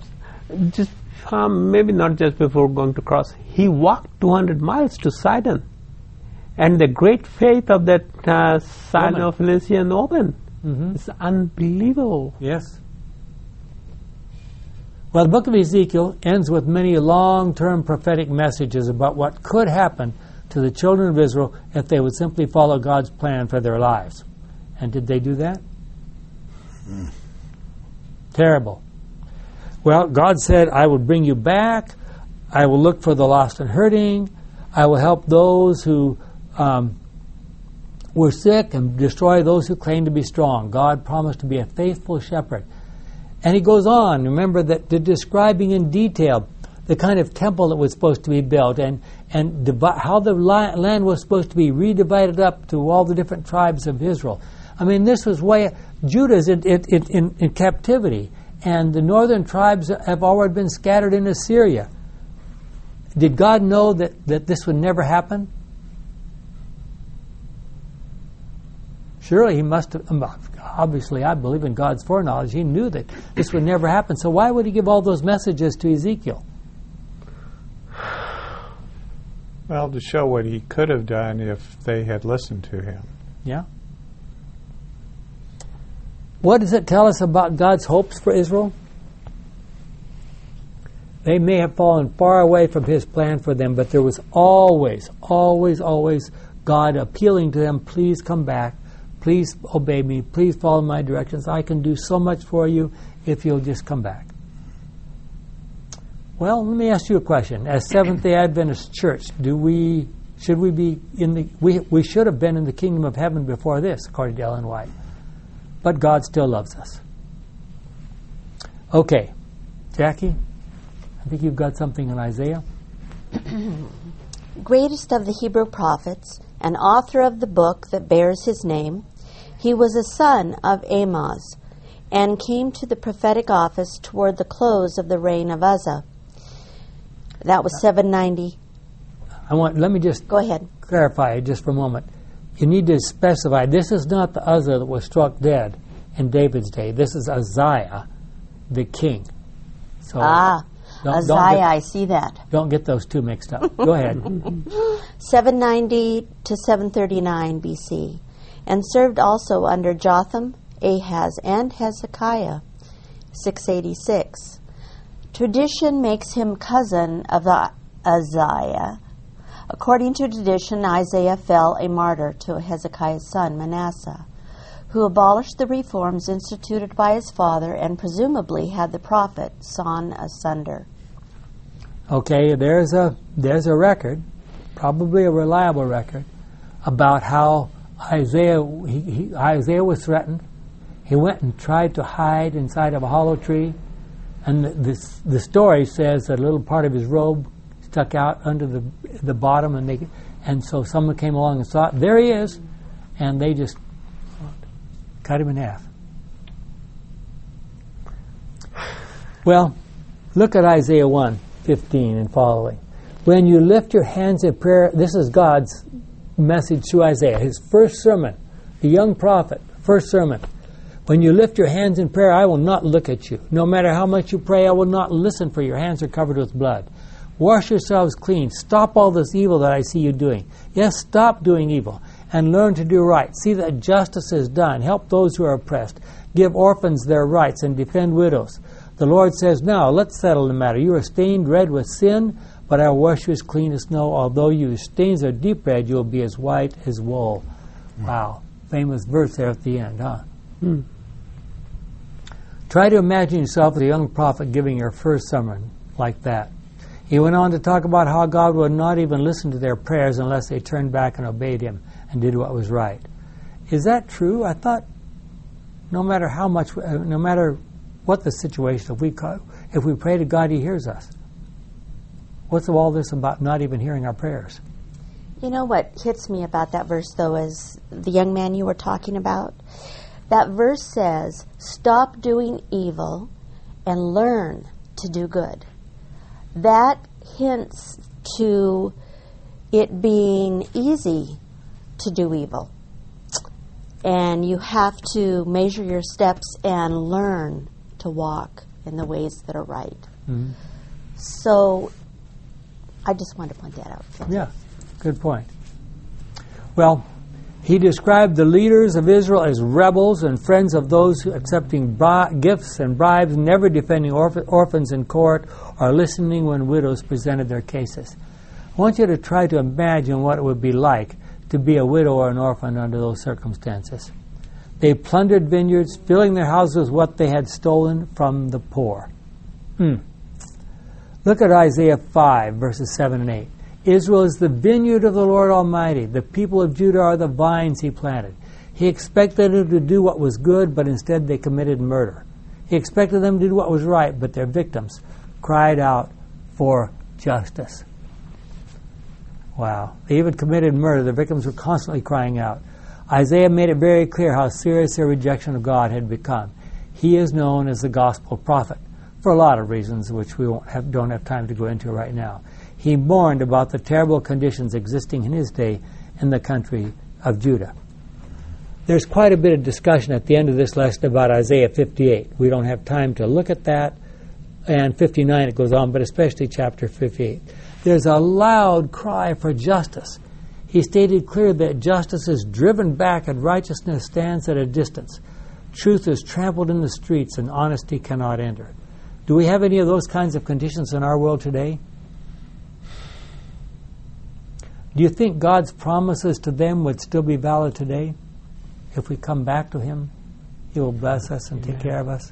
maybe not just before going to cross, he walked 200 miles to Sidon. And the great faith of that Syrophoenician woman is unbelievable. Yes. Well, the book of Ezekiel ends with many long-term prophetic messages about what could happen to the children of Israel if they would simply follow God's plan for their lives. And did they do that? Terrible. Well, God said, I will bring you back. I will look for the lost and hurting. I will help those who were sick and destroy those who claim to be strong. God promised to be a faithful shepherd. And he goes on, remember that describing in detail the kind of temple that was supposed to be built and how the land was supposed to be redivided up to all the different tribes of Israel. I mean, this was Judah's in captivity, and the northern tribes have already been scattered in Assyria. Did God know that this would never happen? Surely he must have. Obviously, I believe in God's foreknowledge. He knew that this would never happen. So why would he give all those messages to Ezekiel? Well, to show what he could have done if they had listened to him. Yeah. What does it tell us about God's hopes for Israel? They may have fallen far away from his plan for them, but there was always, always, always God appealing to them, please come back. Please obey me. Please follow my directions. I can do so much for you if you'll just come back. Well, let me ask you a question. As Seventh-day Adventist Church, should we be in the? We should have been in the kingdom of heaven before this, according to Ellen White. But God still loves us. Okay, Jackie, I think you've got something in Isaiah. Greatest of the Hebrew prophets, and author of the book that bears his name, he was a son of Amoz, and came to the prophetic office toward the close of the reign of Uzzah. That was 790. Let me just go ahead. Clarify just for a moment. You need to specify, this is not the Uzzah that was struck dead in David's day. This is Uzziah, the king. So Uzziah, I see that. Don't get those two mixed up. Go ahead. 790 to 739 BC, and served also under Jotham, Ahaz, and Hezekiah, 686. Tradition makes him cousin of Uzziah. According to tradition, Isaiah fell a martyr to Hezekiah's son, Manasseh, who abolished the reforms instituted by his father and presumably had the prophet sawn asunder. Okay, there's a record, probably a reliable record, about how Isaiah was threatened. He went and tried to hide inside of a hollow tree, and the story says that a little part of his robe stuck out under the bottom, and so someone came along and saw it. There he is, and they just cut him in half. Well, look at Isaiah 1:15 and following. When you lift your hands in prayer, this is God's message to Isaiah, his first sermon, the young prophet, first sermon. When you lift your hands in prayer, I will not look at you. No matter how much you pray, I will not listen, for your hands are covered with blood. Wash yourselves clean. Stop all this evil that I see you doing. Yes, stop doing evil and learn to do right. See that justice is done. Help those who are oppressed. Give orphans their rights and defend widows. The Lord says, now let's settle the matter. You are stained red with sin, but I will wash you as clean as snow. Although your stains are deep red, you will be as white as wool. Wow. Famous verse there at the end, huh? Try to imagine yourself as a young prophet giving your first sermon like that. He went on to talk about how God would not even listen to their prayers unless they turned back and obeyed him and did what was right. Is that true? I thought no matter what the situation, if we pray to God, he hears us. What's all this about not even hearing our prayers? You know what hits me about that verse, though, is the young man you were talking about. That verse says, stop doing evil and learn to do good. That hints to it being easy to do evil. And you have to measure your steps and learn to walk in the ways that are right. Mhm. So I just wanted to point that out. Yeah, good point. Well, he described the leaders of Israel as rebels and friends of those who accepting gifts and bribes, never defending orphans in court or listening when widows presented their cases. I want you to try to imagine what it would be like to be a widow or an orphan under those circumstances. They plundered vineyards, filling their houses with what they had stolen from the poor. Look at Isaiah 5, verses 7 and 8. Israel is the vineyard of the Lord Almighty. The people of Judah are the vines he planted. He expected them to do what was good, but instead they committed murder. He expected them to do what was right, but their victims cried out for justice. Wow. They even committed murder. The victims were constantly crying out. Isaiah made it very clear how serious their rejection of God had become. He is known as the gospel prophet for a lot of reasons which we don't have time to go into right now. He mourned about the terrible conditions existing in his day in the country of Judah. There's quite a bit of discussion at the end of this lesson about Isaiah 58. We don't have time to look at that. And 59 it goes on, but especially chapter 58. There's a loud cry for justice. He stated clearly that justice is driven back and righteousness stands at a distance. Truth is trampled in the streets and honesty cannot enter. Do we have any of those kinds of conditions in our world today? Do you think God's promises to them would still be valid today? If we come back to Him, He will bless us and take care of us.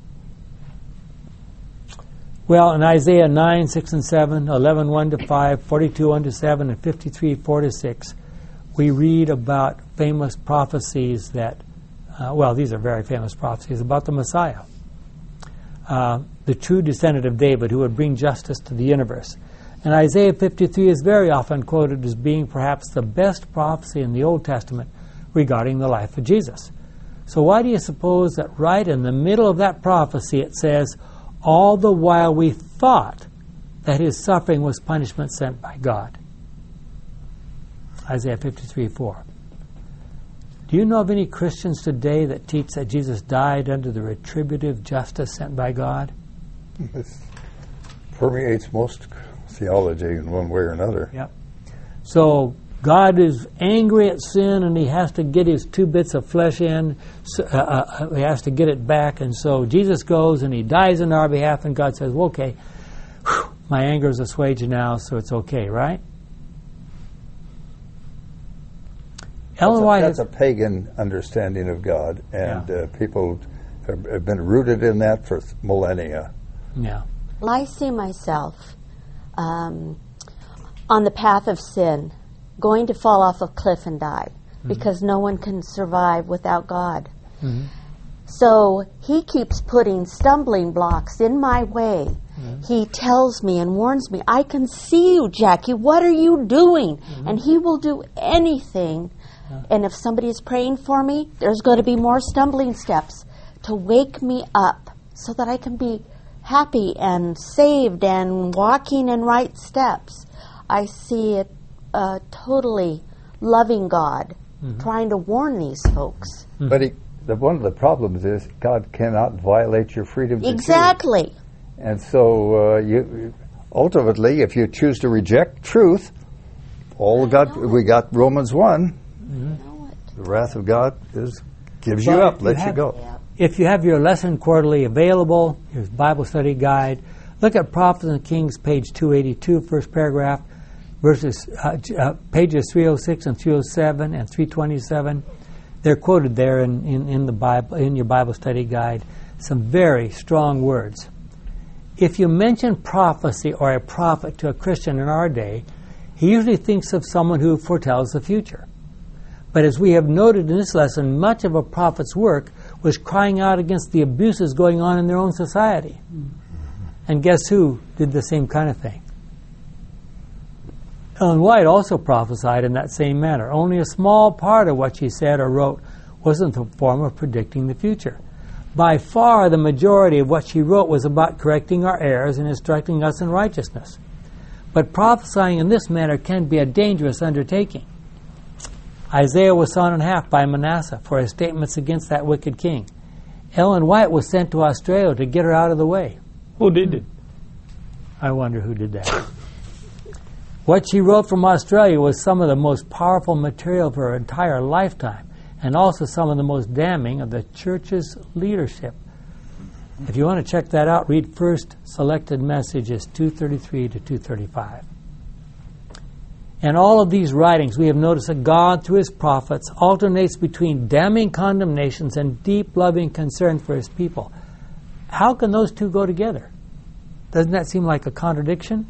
Well, in Isaiah 9, 6 and 7, 11, 1 to 5, 42, 1 to 7, and 53, 4 to 6, we read about famous prophecies that, these are very famous prophecies about the Messiah, the true descendant of David who would bring justice to the universe. And Isaiah 53 is very often quoted as being perhaps the best prophecy in the Old Testament regarding the life of Jesus. So why do you suppose that right in the middle of that prophecy it says, all the while we thought that his suffering was punishment sent by God? Isaiah 53:4. Do you know of any Christians today that teach that Jesus died under the retributive justice sent by God? This permeates most theology in one way or another. Yep. So God is angry at sin and he has to get his 2 bits of flesh in. He has to get it back. And so Jesus goes and he dies on our behalf and God says, well, okay, my anger is assuaged now, so it's okay, right? Ellen White that's a pagan understanding of God, and people have been rooted in that for millennia. Yeah. Well, I see myself on the path of sin, going to fall off a cliff and die, because no one can survive without God. Mm-hmm. So he keeps putting stumbling blocks in my way. He tells me and warns me, I can see you, Jackie. What are you doing? And he will do anything. And if somebody is praying for me, there's going to be more stumbling steps to wake me up so that I can be happy and saved and walking in right steps. I see it totally loving God, trying to warn these folks. But one of the problems is God cannot violate your freedom to choose. Exactly. And so you ultimately, if you choose to reject truth, we got Romans 1. The wrath of God gives you up, lets you go. Yeah. If you have your lesson quarterly available, your Bible study guide, look at Prophets and Kings, page 282, first paragraph, pages 306 and 307 and 327. They're quoted there in the Bible, in your Bible study guide. Some very strong words. If you mention prophecy or a prophet to a Christian in our day, he usually thinks of someone who foretells the future. But as we have noted in this lesson, much of a prophet's work was crying out against the abuses going on in their own society. And guess who did the same kind of thing? Ellen White also prophesied in that same manner. Only a small part of what she said or wrote was in the form of predicting the future. By far, the majority of what she wrote was about correcting our errors and instructing us in righteousness. But prophesying in this manner can be a dangerous undertaking. Isaiah was sawn in half by Manasseh for his statements against that wicked king. Ellen White was sent to Australia to get her out of the way. Who did it? I wonder who did that. What she wrote from Australia was some of the most powerful material of her entire lifetime, and also some of the most damning of the church's leadership. If you want to check that out, read First Selected Messages 233 to 235. In all of these writings, we have noticed that God, through His prophets, alternates between damning condemnations and deep loving concern for His people. How can those two go together? Doesn't that seem like a contradiction?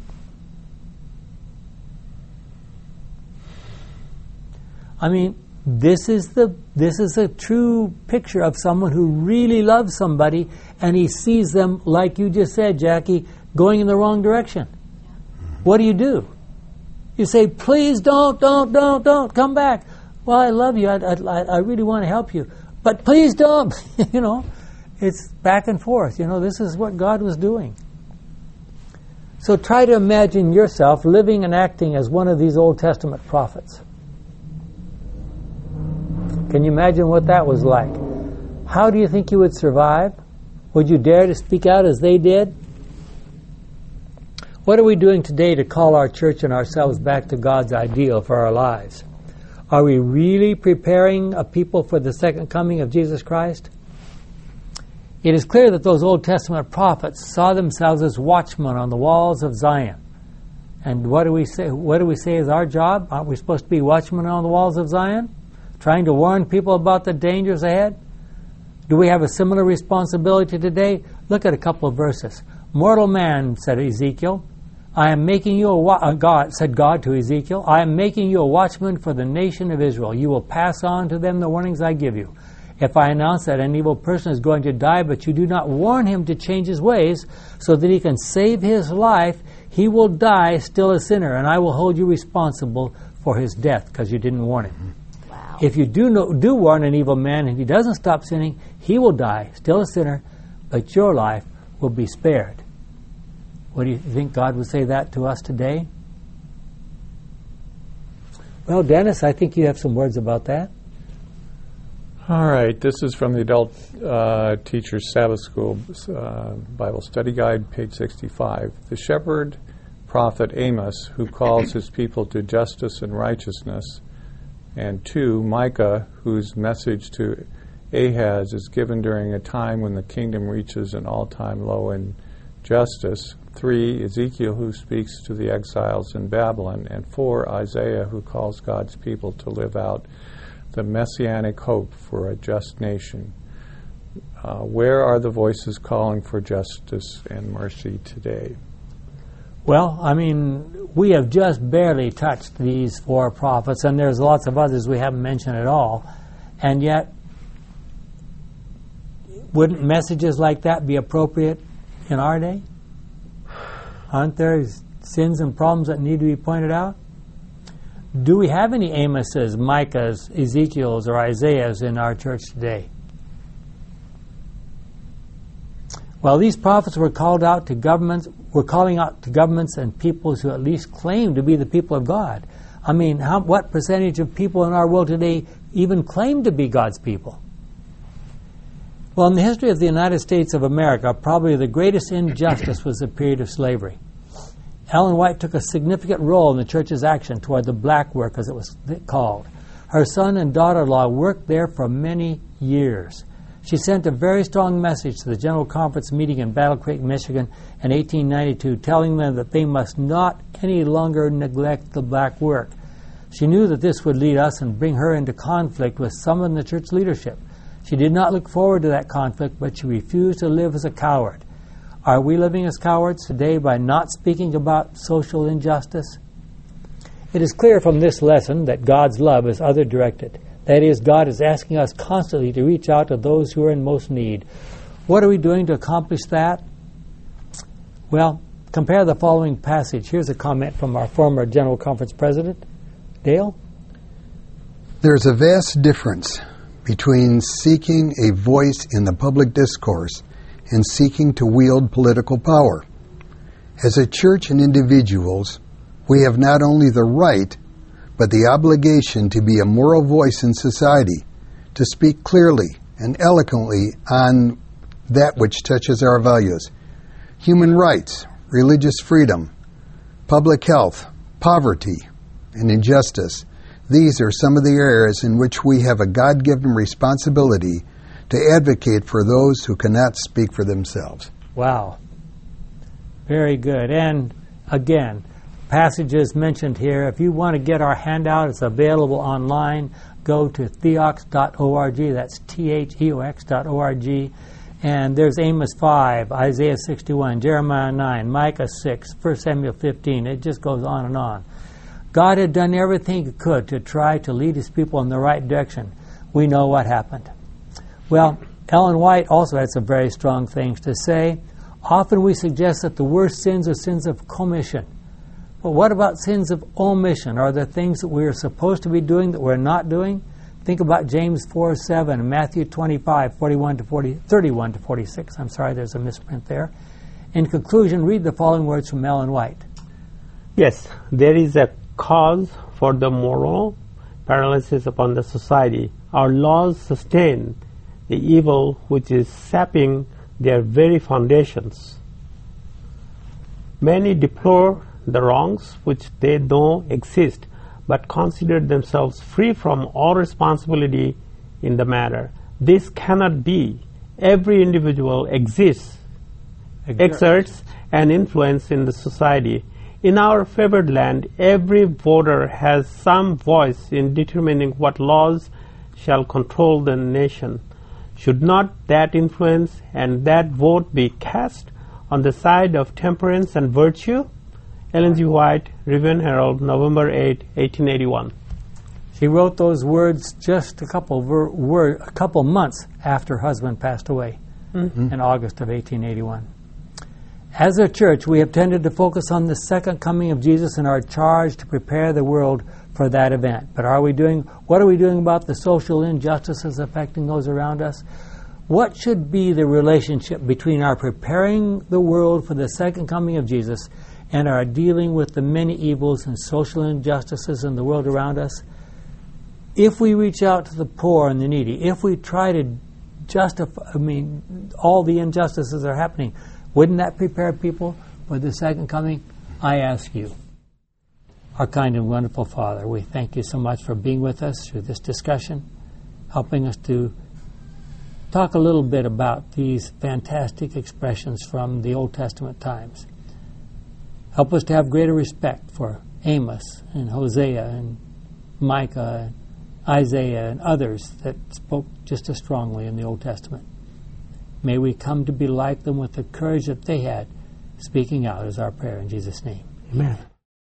I mean, this is a true picture of someone who really loves somebody, and he sees them, like you just said, Jackie, going in the wrong direction. What do? You say, please don't, come back. Well, I love you. I really want to help you. But please don't. It's back and forth. This is what God was doing. So try to imagine yourself living and acting as one of these Old Testament prophets. Can you imagine what that was like? How do you think you would survive? Would you dare to speak out as they did? What are we doing today to call our church and ourselves back to God's ideal for our lives? Are we really preparing a people for the second coming of Jesus Christ? It is clear that those Old Testament prophets saw themselves as watchmen on the walls of Zion. And what do we say? What do we say is our job? Aren't we supposed to be watchmen on the walls of Zion, trying to warn people about the dangers ahead? Do we have a similar responsibility today? Look at a couple of verses. Mortal man, said Ezekiel, I am making you said God to Ezekiel, I am making you a watchman for the nation of Israel. You will pass on to them the warnings I give you. If I announce that an evil person is going to die, but you do not warn him to change his ways so that he can save his life, he will die still a sinner, and I will hold you responsible for his death because you didn't warn him. Wow. If you do warn an evil man and he doesn't stop sinning, he will die still a sinner, but your life will be spared. What do you think God would say that to us today? Well, Dennis, I think you have some words about that. All right, this is from the Adult Teachers Sabbath School Bible Study Guide, page 65. The shepherd prophet Amos, who calls his people to justice and righteousness, and 2, Micah, whose message to Ahaz is given during a time when the kingdom reaches an all-time low in justice, 3, Ezekiel, who speaks to the exiles in Babylon, and 4, Isaiah, who calls God's people to live out the messianic hope for a just nation. Where are the voices calling for justice and mercy today? Well, I mean, we have just barely touched these 4 prophets, and there's lots of others we haven't mentioned at all. And yet, wouldn't messages like that be appropriate in our day? Aren't there sins and problems that need to be pointed out? Do we have any Amoses, Micahs, Ezekiels, or Isaiahs in our church today? Well, these prophets were calling out to governments and peoples who at least claim to be the people of God. I mean, what percentage of people in our world today even claim to be God's people? Well, in the history of the United States of America, probably the greatest injustice was the period of slavery. Ellen White took a significant role in the church's action toward the black work, as it was called. Her son and daughter-in-law worked there for many years. She sent a very strong message to the General Conference meeting in Battle Creek, Michigan in 1892, telling them that they must not any longer neglect the black work. She knew that this would lead us and bring her into conflict with some in the church leadership. She did not look forward to that conflict, but she refused to live as a coward. Are we living as cowards today by not speaking about social injustice? It is clear from this lesson that God's love is other-directed. That is, God is asking us constantly to reach out to those who are in most need. What are we doing to accomplish that? Well, compare the following passage. Here's a comment from our former General Conference President, Dale. There's a vast difference between seeking a voice in the public discourse and seeking to wield political power. As a church and individuals, We have not only the right, but the obligation to be a moral voice in society, to speak clearly and eloquently on that which touches our values. Human rights, religious freedom, public health, poverty, and injustice. These are some of the areas in which we have a God-given responsibility to advocate for those who cannot speak for themselves. Wow. Very good. And again, passages mentioned here. If you want to get our handout, it's available online. Go to theox.org. That's theox.org. And there's Amos 5, Isaiah 61, Jeremiah 9, Micah 6, 1 Samuel 15. It just goes on and on. God had done everything he could to try to lead his people in the right direction. We know what happened. Well, Ellen White also had some very strong things to say. Often we suggest that the worst sins are sins of commission. But what about sins of omission? Are there things that we are supposed to be doing that we're not doing? Think about James 4:7 and Matthew 25, 31 to 46. I'm sorry, there's a misprint there. In conclusion, read the following words from Ellen White. Yes, there is a cause for the moral paralysis upon the society. Our laws sustain the evil which is sapping their very foundations. Many deplore the wrongs which they know exist, but consider themselves free from all responsibility in the matter. This cannot be. Every individual exerts an influence in the society. In our favored land, every voter has some voice in determining what laws shall control the nation. Should not that influence and that vote be cast on the side of temperance and virtue? Ellen G. White, Review and Herald, November 8, 1881. She wrote those words just a couple months after her husband passed away in August of 1881. As a church, we have tended to focus on the second coming of Jesus and our charge to prepare the world for that event. But what are we doing about the social injustices affecting those around us? What should be the relationship between our preparing the world for the second coming of Jesus and our dealing with the many evils and social injustices in the world around us? If we reach out to the poor and the needy, if we try to justify, all the injustices that are happening, wouldn't that prepare people for the second coming? I ask you. Our kind and wonderful Father, we thank you so much for being with us through this discussion, helping us to talk a little bit about these fantastic expressions from the Old Testament times. Help us to have greater respect for Amos and Hosea and Micah and Isaiah and others that spoke just as strongly in the Old Testament. May we come to be like them with the courage that they had, speaking out is our prayer in Jesus' name. Amen.